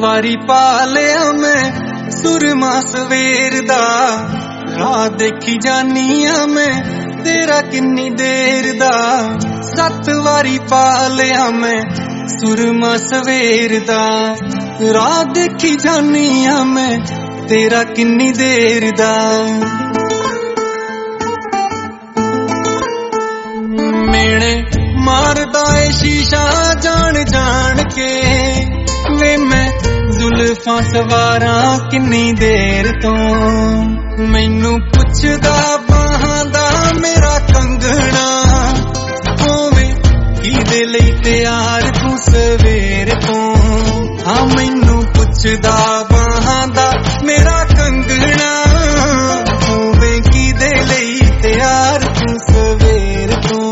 ਵਾਰੀ ਪਾ ਲਿਆ ਮੈਂ ਸੁਰਮਾ ਸਵੇਰ ਦਾ। ਰਾਹ ਦੇਖੀ ਜਾਨੀ ਆ ਮੈਂ ਤੇਰਾ ਕਿੰਨੀ ਦੇਰ ਦਾ। 7 ਵਾਰੀ ਪਾ ਲਿਆ ਮੈਂ ਸੁਰਮਾ ਸਵੇਰ ਦਾ। ਰਾਹ ਦੇਖੀ ਜਾਨੀ ਆ ਮੈਂ ਤੇਰਾ ਕਿੰਨੀ ਦੇਰ ਦਾ। ਮੇਣੇ ਮਾਰਦਾ ਏ ਸ਼ੀਸ਼ਾ ਜਾਣ ਜਾਣ ਕੇ ਵੇ ਮੈਂ ਜ਼ੁਲਫਾਂ ਸਵਾਰਾਂ ਕਿੰਨੀ ਦੇਰ ਤੋਂ। ਮੈਨੂੰ ਪੁੱਛਦਾ ਬਾਹਾਂ ਦਾ ਮੇਰਾ ਕੰਗਣਾ ਹੋਵੇ ਕਿਹਦੇ ਲਈ ਤਿਆਰ ਤੂੰ ਸਵੇਰ ਤੋਂ। ਹਾਂ ਮੈਨੂੰ ਪੁੱਛਦਾ ਬਾਹਾਂ ਦਾ ਮੇਰਾ ਕੰਗਣਾ ਹੋਵੇ ਕਿਹਦੇ ਲਈ ਤਿਆਰ ਤੂੰ ਸਵੇਰ ਤੋਂ।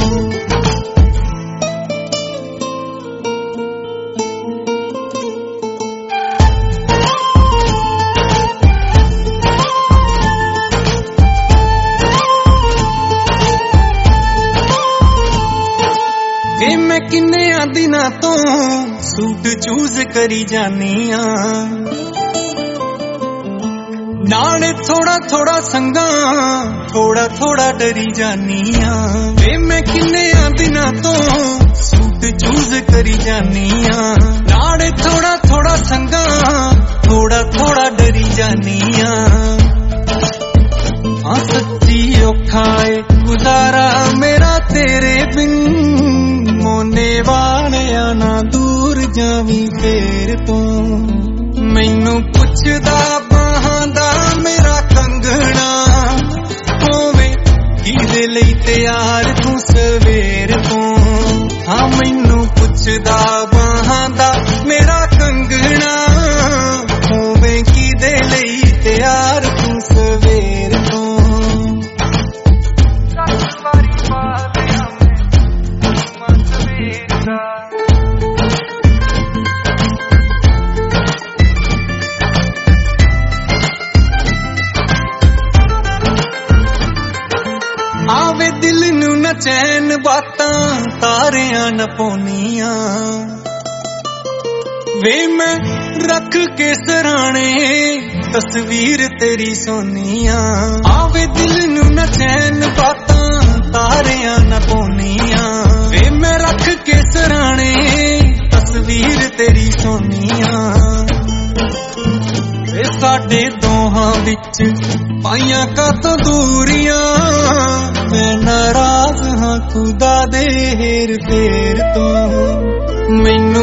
ਵੇ ਮੈਂ ਕਿੰਨਿਆਂ ਦਿਨਾਂ ਤੋਂ ਸੂਟ ਚੂਜ਼ ਕਰੀ ਜਾਨੀ ਆ ਨਾਲੇ ਥੋੜਾ ਥੋੜਾ ਸੰਗਾ ਥੋੜਾ ਥੋੜਾ ਡਰੀ ਜਾਨੀ ਆ। ਵੇ ਮੈਂ ਕਿੰਨਿਆਂ ਦਿਨਾਂ ਤੋਂ ਸੂਟ ਚੂਜ਼ ਕਰੀ ਜਾਨੀ ਆ ਨਾਲੇ ਥੋੜਾ ਥੋੜਾ ਸੰਗਾ ਥੋੜਾ ਥੋੜਾ ਡਰੀ ਜਾਨੀ ਆ। ਹਾਂ ਸੱਚੀ ਔਖਾ ਏ ਗੁਜ਼ਾਰਾ ਮੇਰਾ ਤੇਰੇ ਬਿਨ ਮੋਨੇ ਵਾਲਿਆ ਨਾ ਦੂਰ ਜਾਵੀਂ ਫੇਰ ਤੋਂ। ਮੈਨੂੰ ਪੁੱਛਦਾ ਬਾਹਾਂ ਦਾ ਮੇਰਾ ਕੰਗਣਾ ਹੋਵੇ ਕਿਹਦੇ ਲਈ ਤਿਆਰ ਤੂੰ ਸਵੇਰ ਤੋਂ। ਹਾਂ ਮੈਨੂੰ ਪੁੱਛਦਾ ਬਾਹਾਂ ਦਾ ਮੇਰਾ ਕੰਗਣਾ ਹੋਵੇ ਕਿਹਦੇ ਲਈ ਤਿਆਰ ਤੂੰ ਸਵੇਰ ਤੋਂ। ਆਵੇ ਦਿਲ ਨੂੰ ਨਾ ਚੈਨ ਬਾਤਾਂ ਤਾਰਿਆਂ ਨਾ ਪਾਉਣੀਆਂ ਵੇ ਮੈਂ ਰੱਖ ਕੇ ਸਰਾਣੇ ਤਸਵੀਰ ਤੇਰੀ ਸੋਹਣੀਆਂ। ਆਵੇ ਦਿਲ ਨੂੰ ਨਾ ਚੈਨ ਬਾਤਾਂ ਤਾਰਿਆਂ ਨਾ ਪਾਉਣੀਆਂ ਵੇ ਮੈਂ ਰੱਖ ਕੇ ਸਰਾਣੇ ਤਸਵੀਰ ਤੇਰੀ ਸੋਹਣੀਆਂ। ਵੇ ਸਾਡੇ ਦੋਹਾਂ ਵਿੱਚ ਪਾਈਆਂ ਕਾਤੋਂ ਦੂਰੀਆਂ ਮੈਂ ਨਾਰਾਜ਼ ਹਾਂ ਖੁਦਾ ਦੇ ਹੇਰ ਫੇਰ ਤੋਂ। ਮੈਨੂੰ